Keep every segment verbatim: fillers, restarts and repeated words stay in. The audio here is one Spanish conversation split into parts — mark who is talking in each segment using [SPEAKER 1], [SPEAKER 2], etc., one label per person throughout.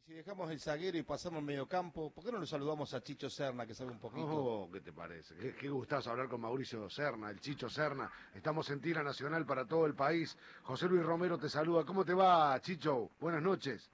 [SPEAKER 1] Si dejamos el zaguero y pasamos al mediocampo, ¿por qué no lo saludamos a Chicho Serna, que sabe un poquito?
[SPEAKER 2] Oh, ¿qué te parece? Qué, qué gustazo hablar con Mauricio Serna, el Chicho Serna. Estamos en tira nacional para todo el país. José Luis Romero te saluda. ¿Cómo te va, Chicho? Buenas noches.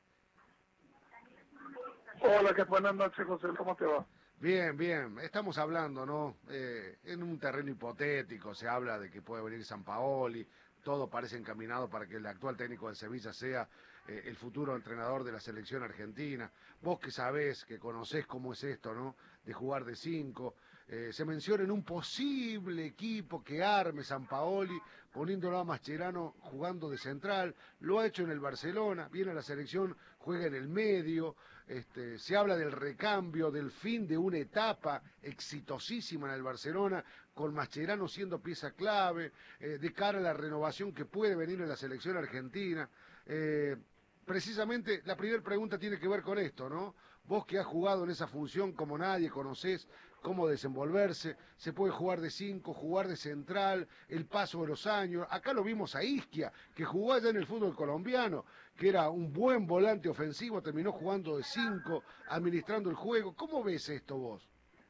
[SPEAKER 3] Hola, qué buenas noches, José. ¿Cómo te va?
[SPEAKER 2] Bien, bien. Estamos hablando, ¿no? Eh, en un terreno hipotético. Se habla de que puede venir Sampaoli. Todo parece encaminado para que el actual técnico del Sevilla sea eh, el futuro entrenador de la selección argentina. Vos que sabés, que conocés cómo es esto, ¿no? De jugar de cinco. Eh, se menciona en un posible equipo que arme Sampaoli, poniéndolo a Mascherano jugando de central. Lo ha hecho en el Barcelona, viene a la selección, juega en el medio. Este, se habla del recambio, del fin de una etapa exitosísima en el Barcelona, con Mascherano siendo pieza clave, eh, de cara a la renovación que puede venir en la selección argentina. Eh, precisamente la primera pregunta tiene que ver con esto, ¿no? Vos que has jugado en esa función como nadie, conocés cómo desenvolverse, se puede jugar de cinco, jugar de central, el paso de los años. Acá lo vimos a Isquia, que jugó allá en el fútbol colombiano, que era un buen volante ofensivo, terminó jugando de cinco, administrando el juego. ¿Cómo ves esto vos?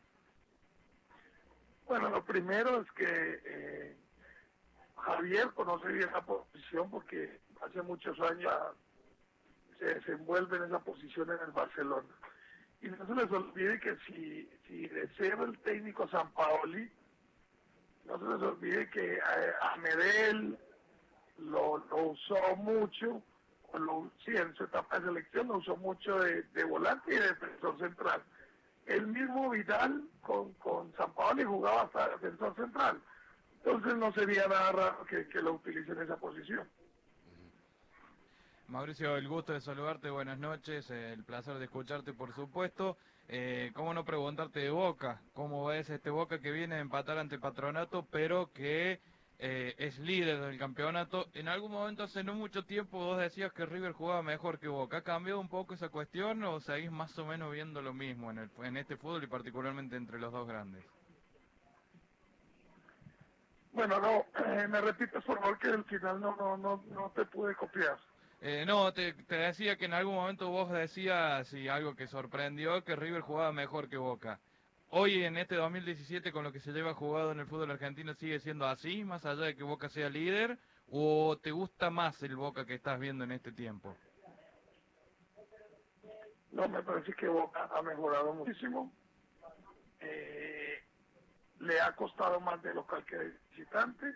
[SPEAKER 3] Bueno, lo primero es que eh, Javier conoce bien la posición porque hace muchos años se desenvuelve en esa posición en el Barcelona. Y no se les olvide que si, si desea el técnico Sampaoli, no se les olvide que eh, a Medel lo, lo usó mucho, o lo, sí, en su etapa de selección lo usó mucho de, de volante y de defensor central. El mismo Vidal con, con Sampaoli jugaba hasta defensor central. Entonces no sería nada raro que, que lo utilice en esa posición.
[SPEAKER 4] Mauricio, el gusto de saludarte, buenas noches, eh, el placer de escucharte, por supuesto. Eh, ¿Cómo no preguntarte de Boca? ¿Cómo ves este Boca que viene a empatar ante Patronato, pero que eh, es líder del campeonato? En algún momento, hace no mucho tiempo, vos decías que River jugaba mejor que Boca. ¿Ha cambiado un poco esa cuestión o seguís más o menos viendo lo mismo en, el, en este fútbol y particularmente entre los dos grandes?
[SPEAKER 3] Bueno, no, eh, me repites por favor que al final no, no, no, no te pude copiar.
[SPEAKER 4] Eh, no, te, te decía que en algún momento vos decías, y algo que sorprendió, que River jugaba mejor que Boca. Hoy en este dos mil diecisiete, con lo que se lleva jugado en el fútbol argentino, ¿sigue siendo así, más allá de que Boca sea líder? ¿O te gusta más el Boca que estás viendo en este tiempo?
[SPEAKER 3] No, me parece que Boca ha mejorado muchísimo. Eh, le ha costado más de local que de visitante,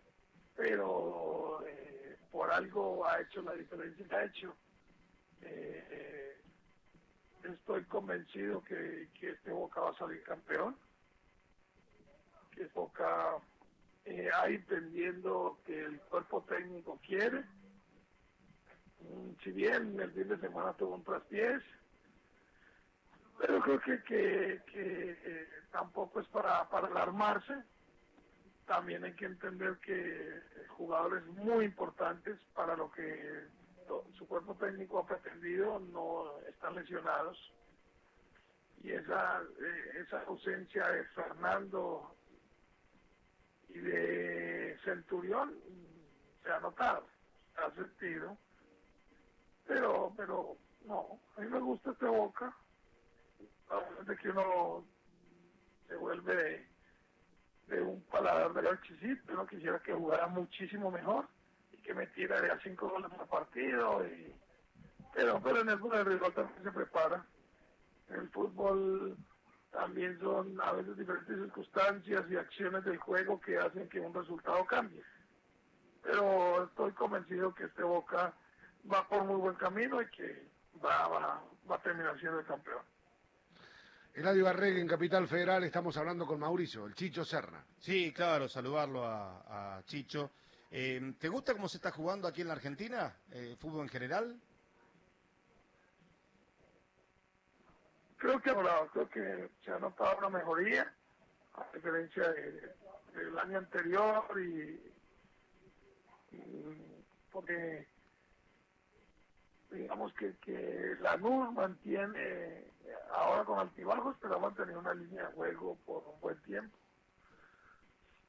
[SPEAKER 3] pero eh, por algo ha hecho la diferencia que ha hecho. Eh, eh, estoy convencido que, que este Boca va a salir campeón, que Boca eh, ha entendiendo que el cuerpo técnico quiere. Mm, si bien el fin de semana tuvo un traspiés, pero creo que, que, que eh, tampoco es para, para alarmarse. También hay que entender que jugadores muy importantes para lo que su cuerpo técnico ha pretendido no están lesionados. Y esa, eh, esa ausencia de Fernando y de Centurión se ha notado, se ha sentido. Pero, pero no, a mí me gusta este Boca. De que uno se vuelve de, de un paladar de exquisito, uno quisiera que jugara muchísimo mejor y que metiera de a cinco goles por partido, y, pero, pero en el fútbol el rival también se prepara. En el fútbol también son a veces diferentes circunstancias y acciones del juego que hacen que un resultado cambie. Pero estoy convencido que este Boca va por muy buen camino y que va, va, va a terminar siendo el campeón.
[SPEAKER 2] Eladio Barregue en Capital Federal, estamos hablando con Mauricio, el Chicho Serna.
[SPEAKER 1] Sí, claro, saludarlo a, a Chicho. Eh, ¿Te gusta cómo se está jugando aquí en la Argentina, eh, fútbol en general?
[SPEAKER 3] Creo que ahora, creo que se ha notado una mejoría, a diferencia de, del año anterior, y, y porque digamos que, que la N U S mantiene, ahora con altibajos, pero ha mantenido una línea de juego por un buen tiempo.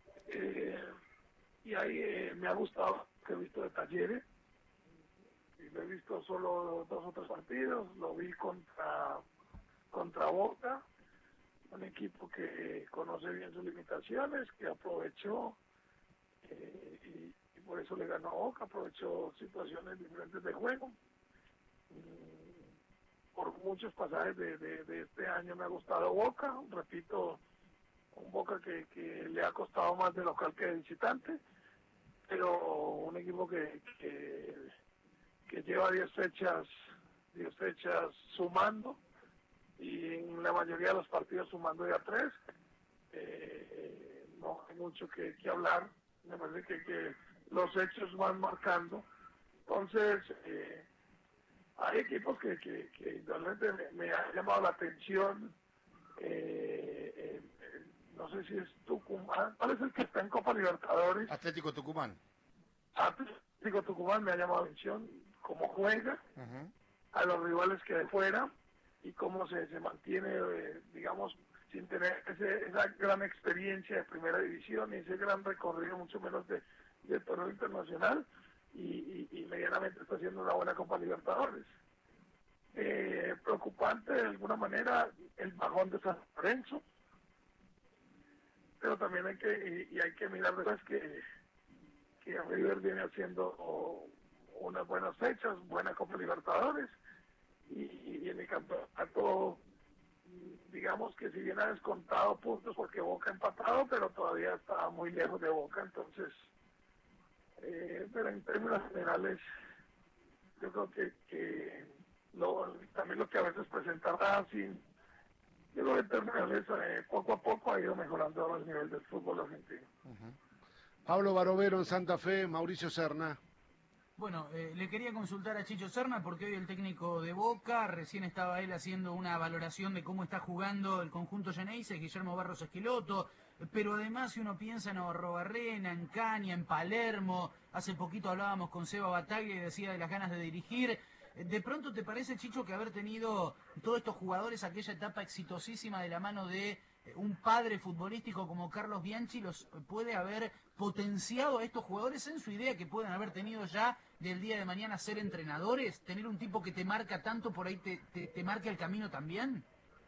[SPEAKER 3] Eh, y ahí eh, me ha gustado que he visto de Talleres, lo he visto solo dos o tres partidos, lo vi contra, contra Boca, un equipo que conoce bien sus limitaciones, que aprovechó eh, y, y por eso le ganó a Boca, aprovechó situaciones diferentes de juego. Por muchos pasajes de, de, de este año me ha gustado Boca, repito, un Boca que, que le ha costado más de local que de visitante, pero un equipo que, que, que lleva diez fechas, diez fechas sumando, y en la mayoría de los partidos sumando ya tres. Eh, no hay mucho que, que hablar, me parece que, que los hechos van marcando. Entonces, eh, hay equipos que, que, que realmente me, me han llamado la atención. Eh, eh, eh, no sé si es Tucumán, ¿cuál es el que está en Copa Libertadores?
[SPEAKER 1] Atlético Tucumán.
[SPEAKER 3] Atlético Tucumán me ha llamado la atención cómo juega,
[SPEAKER 1] Uh-huh.
[SPEAKER 3] a los rivales que de fuera, y cómo se, se mantiene, eh, digamos, sin tener ese, esa gran experiencia de primera división y ese gran recorrido, mucho menos de, de torneo internacional, y, y, y medianamente está haciendo una buena Copa Libertadores. Eh, preocupante de alguna manera el bajón de San Lorenzo, pero también hay que, y, y hay que mirar después que, que River viene haciendo oh, unas buenas fechas, buena Copa Libertadores, y, y en el campeonato, digamos que si bien ha descontado puntos porque Boca ha empatado, pero todavía está muy lejos de Boca. Entonces, eh, pero en términos generales, yo creo que, que lo, también lo que a veces presenta Racing, yo creo que en términos generales, eh, poco a poco ha ido mejorando el nivel del fútbol argentino.
[SPEAKER 2] Uh-huh. Pablo Barovero en Santa Fe, Mauricio Serna.
[SPEAKER 5] Bueno, eh, le quería consultar a Chicho Serna porque hoy el técnico de Boca, recién estaba él haciendo una valoración de cómo está jugando el conjunto Geneise, Guillermo Barros Esqueloto, pero además si uno piensa en Navarro Barrena, en Caña, en Palermo, hace poquito hablábamos con Seba Bataglia y decía de las ganas de dirigir. ¿De pronto te parece, Chicho, que haber tenido todos estos jugadores aquella etapa exitosísima de la mano de un padre futbolístico como Carlos Bianchi los puede haber potenciado a estos jugadores en su idea que pueden haber tenido ya del día de mañana ser entrenadores? ¿Tener un tipo que te marca tanto por ahí te, te, te marca el camino también?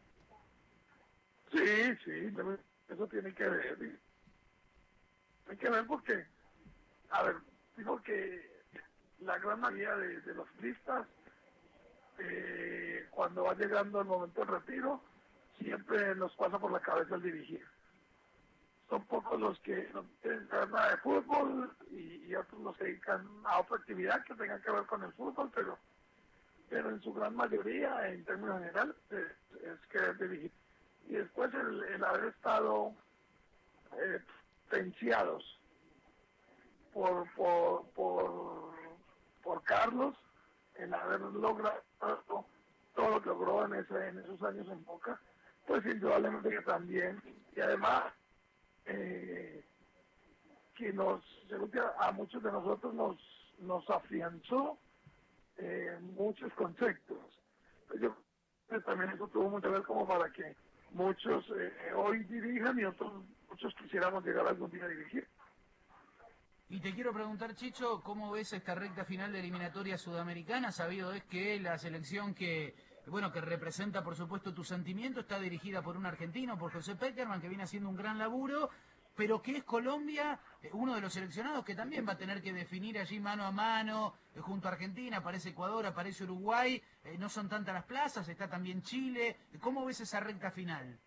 [SPEAKER 3] Sí, sí, eso tiene que ver. Hay que ver porque, a ver, digo que la gran mayoría de, de los listas, eh, cuando va llegando el momento del retiro, siempre nos pasa por la cabeza el dirigir. Son pocos los que no tienen nada de fútbol y, y otros los que dedican a otra actividad que tenga que ver con el fútbol, pero pero en su gran mayoría, en términos generales, es, es querer dirigir. Y después el, el haber estado eh, tensiados por, por, por, por Carlos, en haber logrado todo lo que logró en, ese, en esos años en Boca, pues indudablemente que también, y además eh, que nos, a muchos de nosotros nos, nos afianzó eh, muchos conceptos. Yo creo que también eso tuvo mucho que ver como para que muchos eh, hoy dirijan y otros muchos quisiéramos llegar algún día a dirigir.
[SPEAKER 5] Y te quiero preguntar, Chicho, ¿cómo ves esta recta final de eliminatoria sudamericana? Sabido es que la selección que, bueno, que representa, por supuesto, tu sentimiento, está dirigida por un argentino, por José Peckerman, que viene haciendo un gran laburo, pero que es Colombia, uno de los seleccionados que también va a tener que definir allí mano a mano, eh, junto a Argentina, aparece Ecuador, aparece Uruguay, eh, no son tantas las plazas, está también Chile. ¿Cómo ves esa recta final?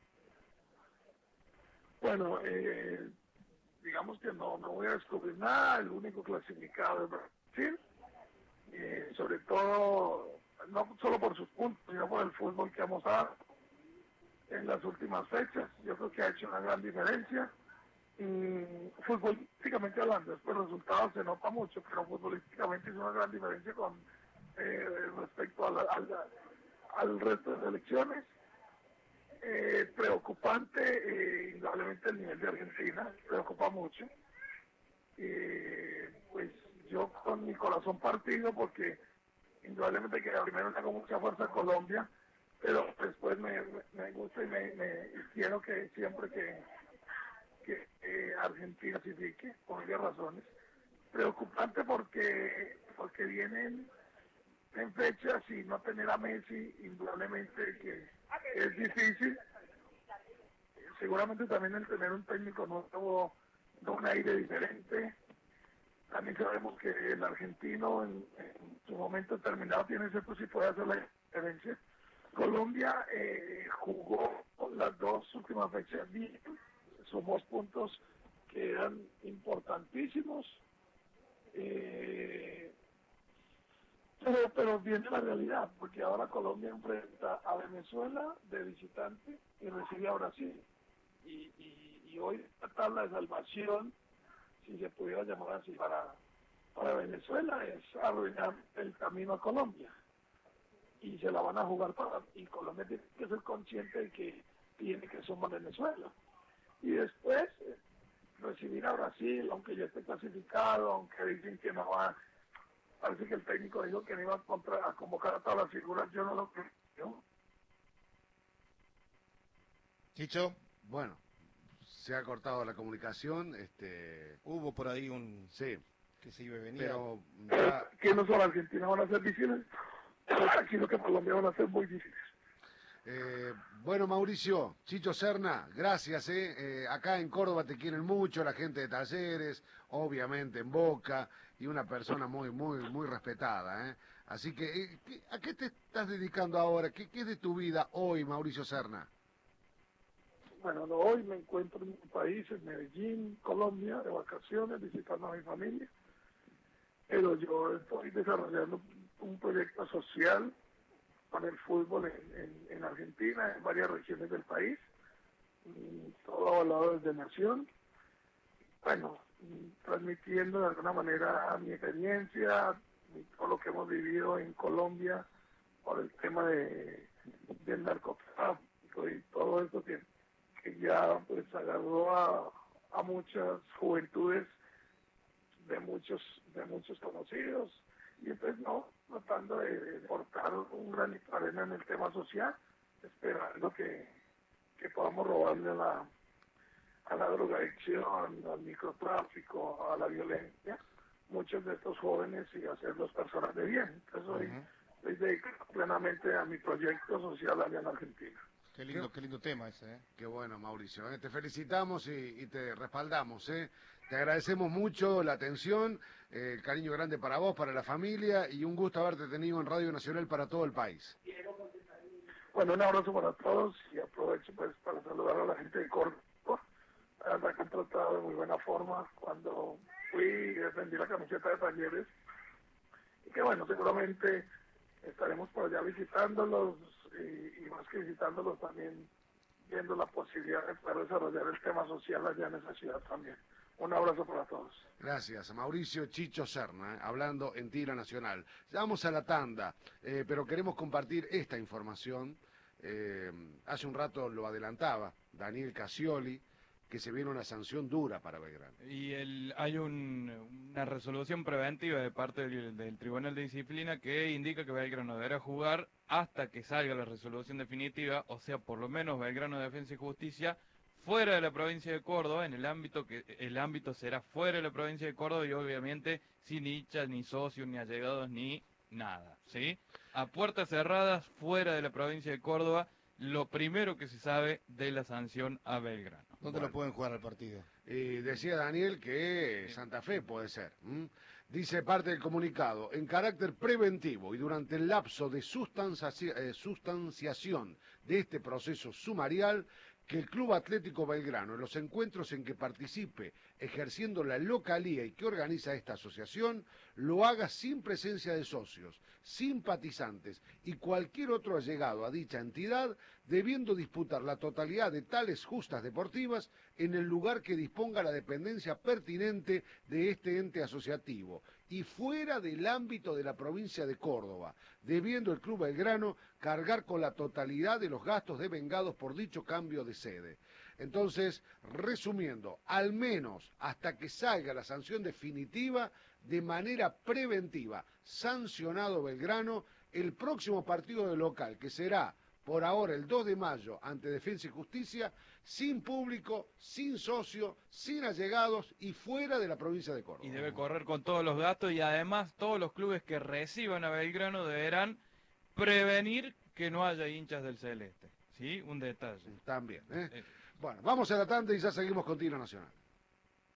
[SPEAKER 3] Bueno, eh, digamos que no, no voy a descubrir nada, el único clasificado es Brasil, eh, sobre todo, no solo por sus puntos, sino por el fútbol que ha mostrado en las últimas fechas. Yo creo que ha hecho una gran diferencia. Y futbolísticamente hablando, después el resultado se nota mucho, pero futbolísticamente es una gran diferencia con eh, respecto a la, a la, al resto de selecciones. Eh, preocupante, eh, indudablemente el nivel de Argentina, preocupa mucho. Eh, pues yo con mi corazón partido, porque indudablemente que primero tengo mucha fuerza en Colombia, pero después me, me, me gusta y me, me y quiero que siempre que que eh, Argentina clasifique, por varias razones. Preocupante porque porque vienen en fechas y no tener a Messi, indudablemente que es difícil. Seguramente también el tener un técnico nuevo da un aire diferente. También sabemos que el argentino en, en su momento determinado tiene ese pues, sí puede hacer la diferencia. Colombia eh, jugó las dos últimas fechas bien, sumó puntos que eran importantísimos. Eh, pero, pero viene la realidad, porque ahora Colombia enfrenta a Venezuela de visitante y recibe a Brasil. Y, y, y hoy la tabla de salvación, si se pudiera llamar así, para, para Venezuela es arruinar el camino a Colombia. Y se la van a jugar para... Y Colombia tiene que ser consciente de que tiene que sumar Venezuela. Y después eh, recibir a Brasil, aunque ya esté clasificado, aunque dicen que no va... Parece que el técnico dijo que no iba a, contra, a convocar a todas las figuras, yo no lo creo.
[SPEAKER 1] Chicho,
[SPEAKER 2] Bueno, se ha cortado la comunicación, este,
[SPEAKER 1] hubo por ahí un
[SPEAKER 2] sí,
[SPEAKER 1] que se iba y venía.
[SPEAKER 2] pero
[SPEAKER 3] Pero
[SPEAKER 2] ya,
[SPEAKER 3] que no solo Argentina van a ser difíciles, aquí lo que Colombia van a ser muy difíciles.
[SPEAKER 2] eh, bueno, Mauricio, Chicho Serna, gracias, eh. Eh, acá en Córdoba te quieren mucho, la gente de Talleres, obviamente en Boca, y una persona muy, muy, muy respetada, eh. Así que, eh, ¿qué- ¿a qué te estás dedicando ahora? ¿Qué, qué es de tu vida hoy, Mauricio Serna?
[SPEAKER 3] Bueno, no, hoy me encuentro en mi país, en Medellín, Colombia, de vacaciones, visitando a mi familia. Pero yo estoy desarrollando un proyecto social para el fútbol en, en, en Argentina, en varias regiones del país, y todo avalado desde Nación. Bueno, transmitiendo de alguna manera mi experiencia, y todo lo que hemos vivido en Colombia por el tema de, del narcotráfico y todo esto que que ya pues agarró a, a muchas juventudes de muchos de muchos conocidos y entonces no tratando de, de portar un granito de arena en el tema social, esperando que, que podamos robarle a la a la drogadicción, al microtráfico, a la violencia, muchos de estos jóvenes y hacerlos personas de bien. Entonces hoy
[SPEAKER 1] Ujú.
[SPEAKER 3] estoy dedicado plenamente a mi proyecto social allá en Argentina.
[SPEAKER 1] Qué lindo, qué lindo tema ese, ¿eh?
[SPEAKER 2] Qué bueno, Mauricio, ¿eh? Te felicitamos y, y te respaldamos, ¿eh? Te agradecemos mucho la atención, eh, el cariño grande para vos, para la familia, y un gusto haberte tenido en Radio Nacional para todo el país.
[SPEAKER 3] Bueno, un abrazo para todos y aprovecho pues para saludar a la gente de Córdoba. La verdad que han tratado de muy buena forma cuando fui y defendí la camiseta de Talleres. Y que bueno, seguramente estaremos por allá visitándolos y, y más que visitándolos también viendo la posibilidad de poder desarrollar el tema social allá en esa ciudad también. Un abrazo para todos.
[SPEAKER 2] Gracias, Mauricio Chicho Serna, ¿eh? Hablando en Tira Nacional. Ya vamos a la tanda, eh, pero queremos compartir esta información. Eh, hace un rato lo adelantaba Daniel Casioli, que se viene una sanción dura para Belgrano.
[SPEAKER 4] Y el, hay un- una resolución preventiva de parte del, del Tribunal de Disciplina que indica que Belgrano deberá jugar hasta que salga la resolución definitiva, o sea, por lo menos Belgrano Defensa y Justicia, fuera de la provincia de Córdoba, en el ámbito que el ámbito será fuera de la provincia de Córdoba y obviamente sin hinchas, ni socios, ni allegados, ni nada, ¿sí? A puertas cerradas, fuera de la provincia de Córdoba, lo primero que se sabe de la sanción a Belgrano.
[SPEAKER 1] ¿Dónde
[SPEAKER 2] Bueno.
[SPEAKER 1] lo pueden jugar al partido?
[SPEAKER 2] Y decía Daniel que Santa Fe puede ser. ¿m? Dice parte del comunicado, en carácter preventivo y durante el lapso de sustancia- eh, sustanciación de este proceso sumarial, que el Club Atlético Belgrano, en los encuentros en que participe ejerciendo la localía y que organiza esta asociación, lo haga sin presencia de socios, simpatizantes y cualquier otro allegado a dicha entidad, debiendo disputar la totalidad de tales justas deportivas en el lugar que disponga la dependencia pertinente de este ente asociativo y fuera del ámbito de la provincia de Córdoba, debiendo el Club Belgrano cargar con la totalidad de los gastos devengados por dicho cambio de sede. Entonces, resumiendo, al menos hasta que salga la sanción definitiva, de manera preventiva, sancionado Belgrano, el próximo partido de local, que será por ahora el dos de mayo ante Defensa y Justicia, sin público, sin socio, sin allegados y fuera de la provincia de Córdoba.
[SPEAKER 4] Y debe correr con todos los gastos y además todos los clubes que reciban a Belgrano deberán prevenir que no haya hinchas del Celeste. ¿Sí? Un detalle.
[SPEAKER 2] También. ¿eh?
[SPEAKER 4] Eh.
[SPEAKER 2] Bueno, vamos a la tanda y ya seguimos con Tiro Nacional.